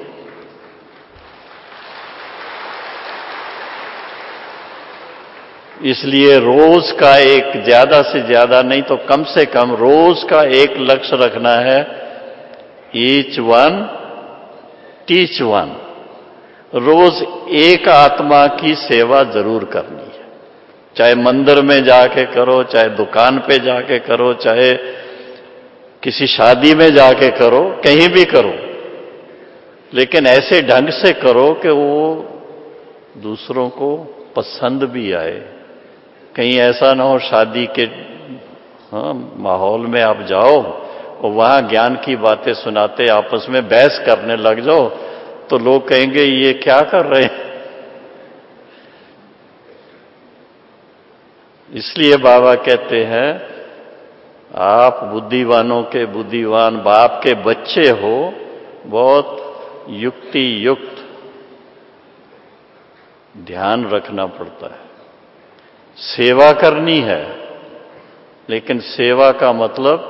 इसलिए रोज का एक, ज्यादा से ज्यादा नहीं तो कम से कम रोज का एक लक्ष्य रखना है, ईच वन टीच वन। रोज एक आत्मा की सेवा जरूर करनी है, चाहे मंदिर में जाके करो, चाहे दुकान पे जाके करो, चाहे किसी शादी में जाके करो, कहीं भी करो, लेकिन ऐसे ढंग से करो कि वो दूसरों को पसंद भी आए। कहीं ऐसा ना हो शादी के माहौल में आप जाओ और वहां ज्ञान की बातें सुनाते आपस में बहस करने लग जाओ तो लोग कहेंगे ये क्या कर रहे हैं। इसलिए बाबा कहते हैं आप बुद्धिवानों के बुद्धिवान बाप के बच्चे हो, बहुत युक्ति युक्त ध्यान रखना पड़ता है। सेवा करनी है, लेकिन सेवा का मतलब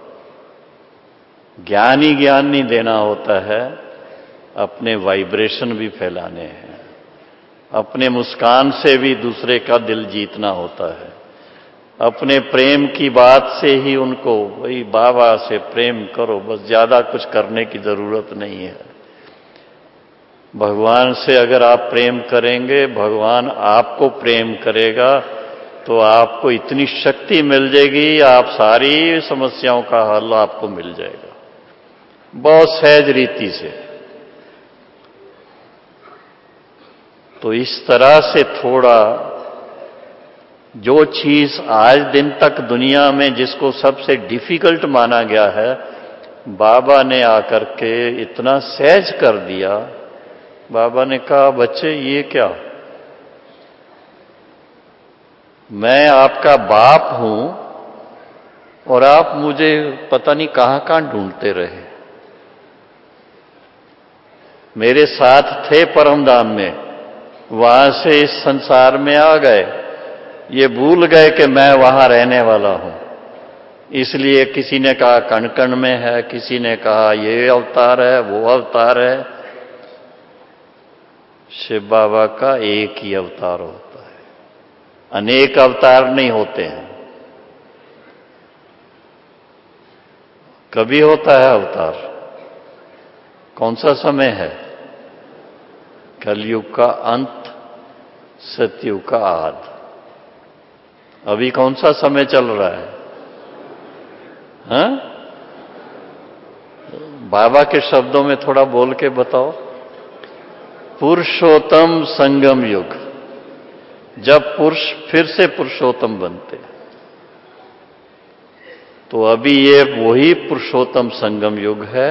ज्ञान ही ज्ञान नहीं देना होता है, अपने वाइब्रेशन भी फैलाने हैं, अपने मुस्कान से भी दूसरे का दिल जीतना होता है, अपने प्रेम की बात से ही उनको, वही बाबा से प्रेम करो, बस ज्यादा कुछ करने की जरूरत नहीं है। भगवान से अगर आप प्रेम करेंगे, भगवान आपको प्रेम करेगा, तो आपको इतनी शक्ति मिल जाएगी, आप सारी समस्याओं का हल आपको मिल जाएगा, बहुत सहज रीति से। तो इस तरह से थोड़ा जो चीज आज दिन तक दुनिया में जिसको सबसे डिफिकल्ट माना गया है, बाबा ने आकर के इतना सहज कर दिया। बाबा ने कहा बच्चे ये क्या, मैं आपका बाप हूं और आप मुझे पता नहीं कहां कहां ढूंढते रहे, मेरे साथ थे परमधाम में, वहां से इस संसार में आ गए, ये भूल गए कि मैं वहां रहने वाला हूं। इसलिए किसी ने कहा कण कण में है, किसी ने कहा ये अवतार है, वो अवतार है। शिव बाबा का एक ही अवतार होता है, अनेक अवतार नहीं होते हैं। कभी होता है अवतार? कौन सा समय है? कलयुग का अंत, सतयुग का आद। अभी कौन सा समय चल रहा है? हाँ? बाबा के शब्दों में थोड़ा बोल के बताओ। पुरुषोत्तम संगम युग, जब पुरुष फिर से पुरुषोत्तम बनते। तो अभी ये वही पुरुषोत्तम संगम युग है।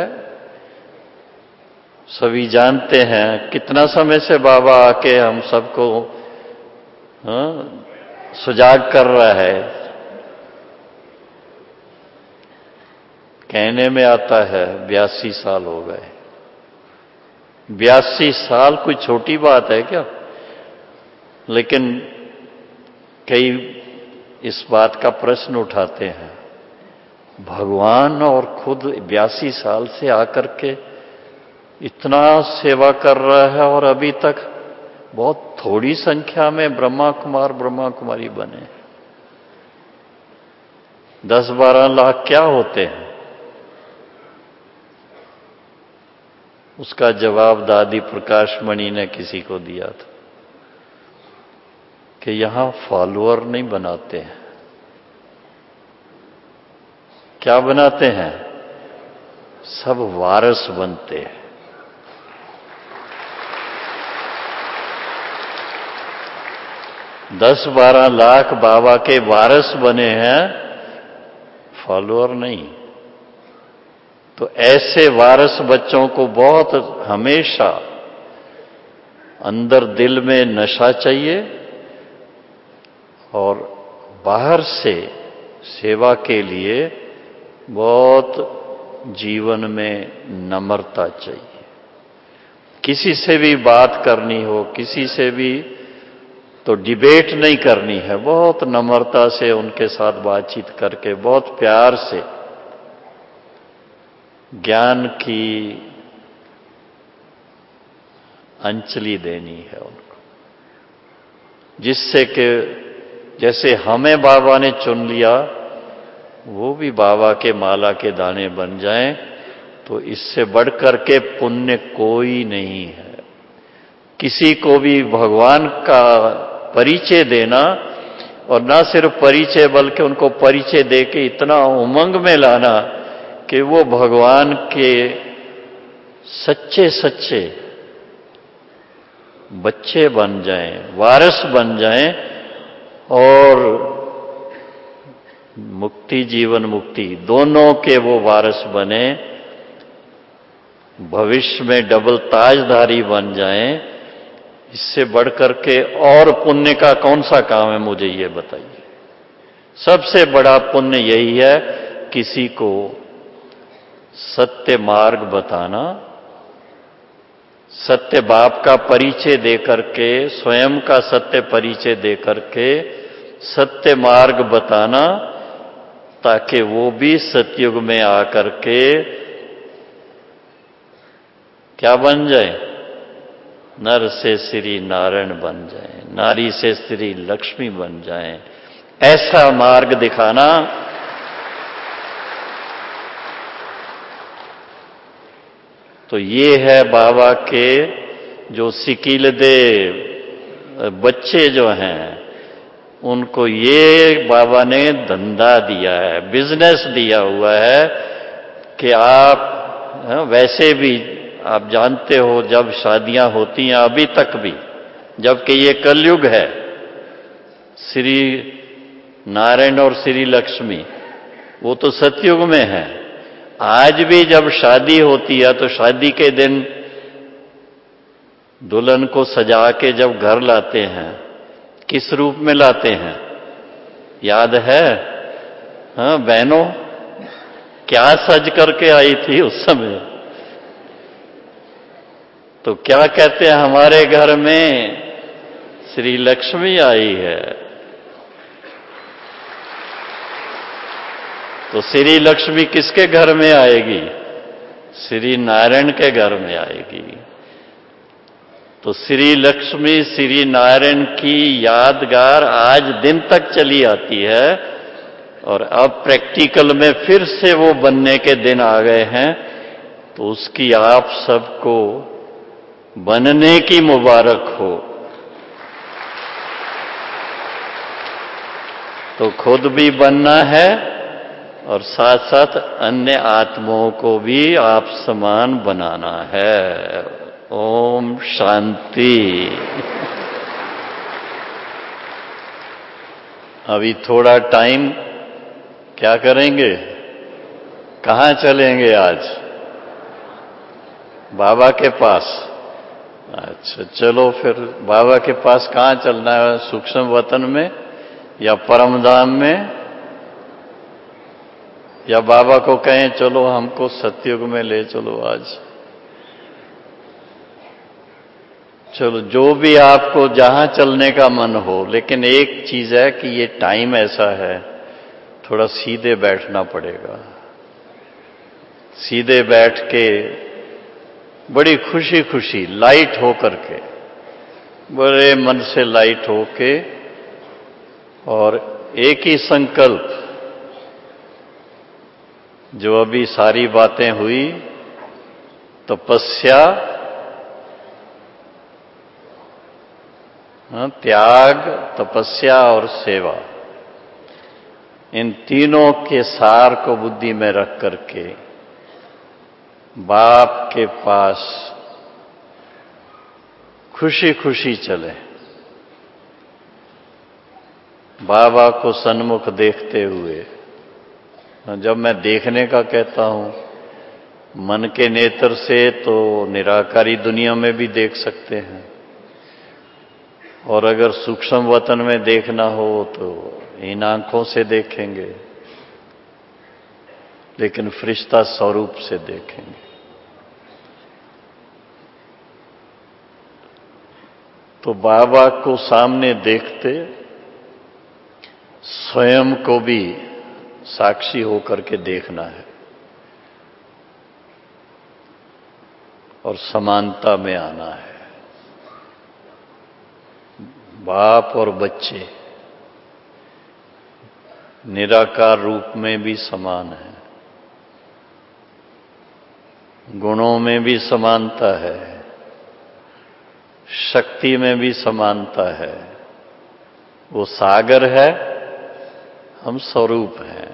सभी जानते हैं कितना समय से बाबा आके हम सबको सुजाग कर रहा है। कहने में आता है 82 साल हो गए। 82 साल कोई छोटी बात है क्या? लेकिन कई इस बात का प्रश्न उठाते हैं, भगवान और खुद 82 साल से आकर के इतना सेवा कर रहा है और अभी तक बहुत थोड़ी संख्या में ब्रह्मा कुमार ब्रह्मा कुमारी बने। 10-12 लाख क्या होते हैं? उसका जवाब दादी प्रकाश मणि ने किसी को दिया था कि यहां फॉलोअर नहीं बनाते हैं। क्या बनाते हैं? सब वारस बनते हैं। दस 12 लाख बाबा के वारस बने हैं, फॉलोअर नहीं। तो ऐसे वारस बच्चों को बहुत हमेशा अंदर दिल में नशा चाहिए और बाहर से सेवा के लिए बहुत जीवन में नम्रता चाहिए। किसी से भी बात करनी हो, किसी से भी तो डिबेट नहीं करनी है, बहुत नम्रता से उनके साथ बातचीत करके बहुत प्यार से ज्ञान की अंजलि देनी है उनको, जिससे कि जैसे हमें बाबा ने चुन लिया वो भी बाबा के माला के दाने बन जाएं। तो इससे बढ़कर के पुण्य कोई नहीं है। किसी को भी भगवान का परिचय देना, और ना सिर्फ परिचय बल्कि उनको परिचय देके इतना उमंग में लाना कि वो भगवान के सच्चे सच्चे बच्चे बन जाएं, वारिस बन जाएं और मुक्ति जीवन मुक्ति दोनों के वो वारिस बने, भविष्य में डबल ताजधारी बन जाएं। इससे बढ़कर के और पुण्य का कौन सा काम है? मुझे ये बताइए। सबसे बड़ा पुण्य यही है किसी को सत्य मार्ग बताना, सत्य बाप का परिचय देकर के, स्वयं का सत्य परिचय देकर के सत्य मार्ग बताना, ताकि वो भी सतयुग में आकर के क्या बन जाए? नर से श्री नारायण बन जाए, नारी से श्री लक्ष्मी बन जाए। ऐसा मार्ग दिखाना। तो ये है बाबा के जो सिकीलदे बच्चे जो हैं, उनको ये बाबा ने धंधा दिया है, बिजनेस दिया हुआ है कि आप वैसे भी आप जानते हो जब शादियां होती हैं अभी तक भी, जबकि ये कलयुग है, श्री नारायण और श्री लक्ष्मी वो तो सतयुग में है। आज भी जब शादी होती है तो शादी के दिन दुल्हन को सजा के जब घर लाते हैं, किस रूप में लाते हैं? याद है? हाँ बहनों, क्या सज करके आई थी उस समय? तो क्या कहते हैं, हमारे घर में श्री लक्ष्मी आई है। तो श्री लक्ष्मी किसके घर में आएगी? श्री नारायण के घर में आएगी। तो श्री लक्ष्मी श्री नारायण की यादगार आज दिन तक चली आती है, और अब प्रैक्टिकल में फिर से वो बनने के दिन आ गए हैं। तो उसकी आप सबको बनने की मुबारक हो। तो खुद भी बनना है और साथ साथ अन्य आत्माओं को भी आप समान बनाना है। ओम शांति। अभी थोड़ा टाइम क्या करेंगे? कहाँ चलेंगे आज? बाबा के पास। अच्छा, चलो फिर बाबा के पास कहाँ चलना है? सूक्ष्म वतन में या परम धाम में? या बाबा को कहें चलो हमको सतयुग में ले चलो आज? चलो, जो भी आपको जहां चलने का मन हो, लेकिन एक चीज है कि ये टाइम ऐसा है, थोड़ा सीधे बैठना पड़ेगा। सीधे बैठ के बड़ी खुशी खुशी लाइट होकर के, बड़े मन से लाइट होके, और एक ही संकल्प, जो अभी सारी बातें हुई, तपस्या, त्याग, तपस्या और सेवा, इन तीनों के सार को बुद्धि में रख करके बाप के पास खुशी खुशी चले। बाबा को सन्मुख देखते हुए। जब मैं देखने का कहता हूं, मन के नेत्र से तो निराकारी दुनिया में भी देख सकते हैं, और अगर सूक्ष्म वतन में देखना हो तो इन आंखों से देखेंगे, लेकिन फरिश्ता स्वरूप से देखेंगे। तो बाबा को सामने देखते स्वयं को भी साक्षी होकर के देखना है, और समानता में आना है। बाप और बच्चे निराकार रूप में भी समान है, गुणों में भी समानता है, शक्ति में भी समानता है। वो सागर है, हम स्वरूप हैं।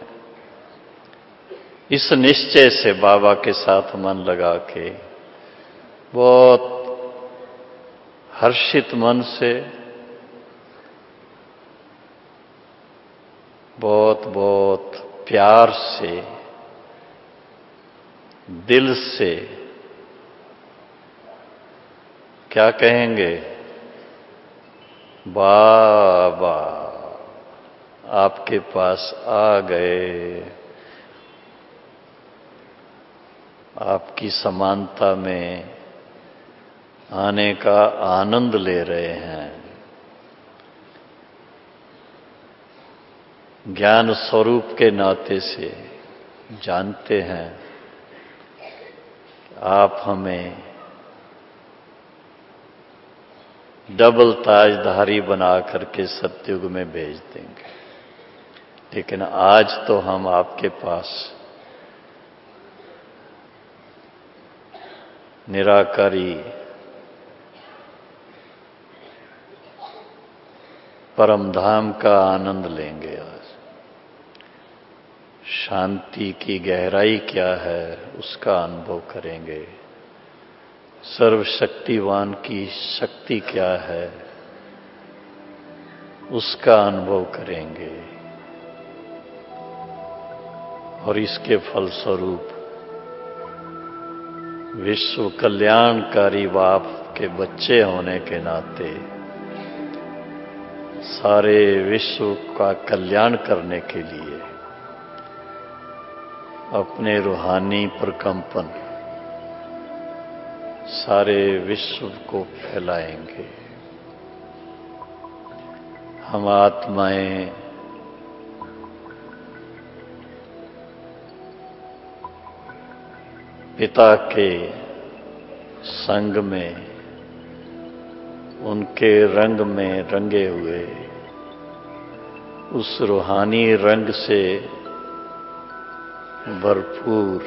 इस निश्चय से बाबा के साथ मन लगा के बहुत हर्षित मन से, बहुत बहुत प्यार से, दिल से क्या कहेंगे? बाबा आपके पास आ गए, आपकी समानता में आने का आनंद ले रहे हैं। ज्ञान स्वरूप के नाते से जानते हैं आप हमें डबल ताजधारी बना करके सतयुग में भेज देंगे, लेकिन आज तो हम आपके पास निराकारी परम धाम का आनंद लेंगे। आज शांति की गहराई क्या है उसका अनुभव करेंगे। सर्वशक्तिवान की शक्ति क्या है उसका अनुभव करेंगे, और इसके फलस्वरूप विश्व कल्याणकारी बाप के बच्चे होने के नाते सारे विश्व का कल्याण करने के लिए अपने रूहानी प्रकंपन सारे विश्व को फैलाएंगे। हम आत्माएं पिता के संग में, उनके रंग में रंगे हुए, उस रूहानी रंग से भरपूर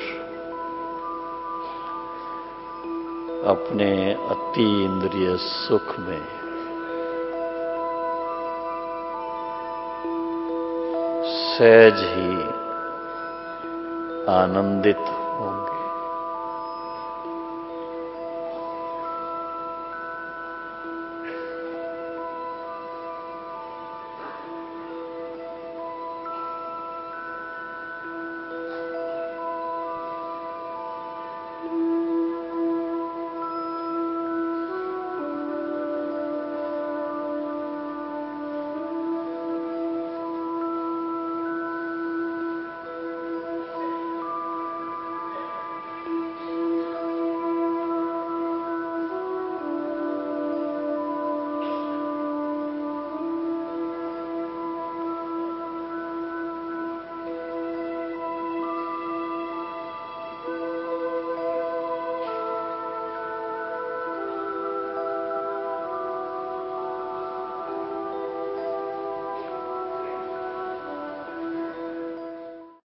अपने अति इंद्रिय सुख में सहज ही आनंदित